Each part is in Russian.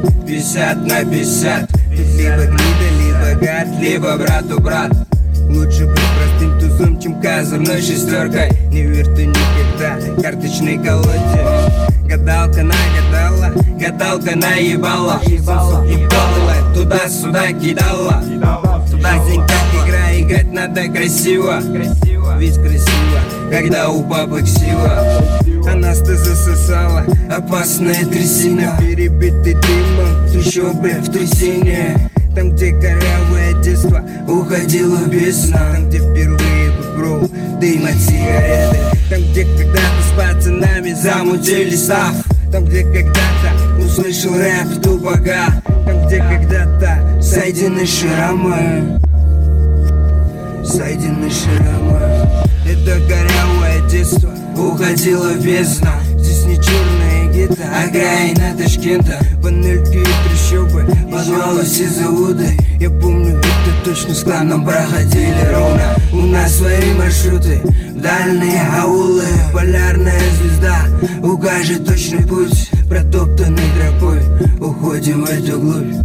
50/50. Тут либо гнида, либо гад, либо брату брат. Лучше быть простым тузом, чем козырной шестеркой. Не верь ты никогда карточной колоде. Гадалка нагадала, гадалка наебала. И балла туда-сюда кидала. Жизнь как игра, играть надо красиво. Ведь красиво, когда у бабок сила. А нас-то засосала опасная трясина. Перебитый дымом, трущобы в трясине. Там, где корявое детство уходило без сна. Там, где впервые попробовал дым от сигареты. Там, где когда-то с пацанами замутили став. Там, где когда-то услышал рэп Тупака. Там, где когда-то сойдены шрамы. Сойдены шрамы. Это корявое детство уходило без сна. Здесь не черная гетто, окраина Ташкента. Панельки и трущобы, подвалы все заводы. Я помню, это точно с кланом проходили ровно. У нас свои маршруты, дальние аулы. Полярная звезда укажет точный путь. Протоптанный тропой уходим в эту глубь.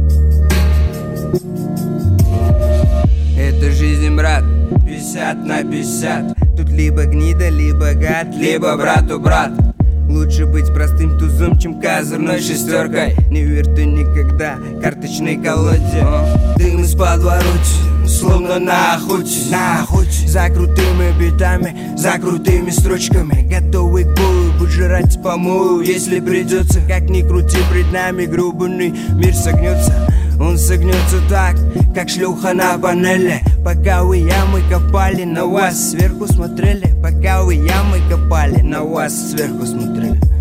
Это жизнь, брат, 50/50. Тут либо гнида, либо гад, либо брату брат. Лучше быть простым тузом, чем козырной шестеркой. Не верь ты никогда карточной колоде. Дым из подворотни, словно на охоте. За крутыми битами, за крутыми строчками. Готовый к бою, будь жрать помою, если придется. Как ни крути, пред нами грубанный мир согнется. Он согнется так, как шлюха на панели. Пока вы ямы копали, на вас сверху смотрели. Пока вы ямы копали, на вас сверху смотрели.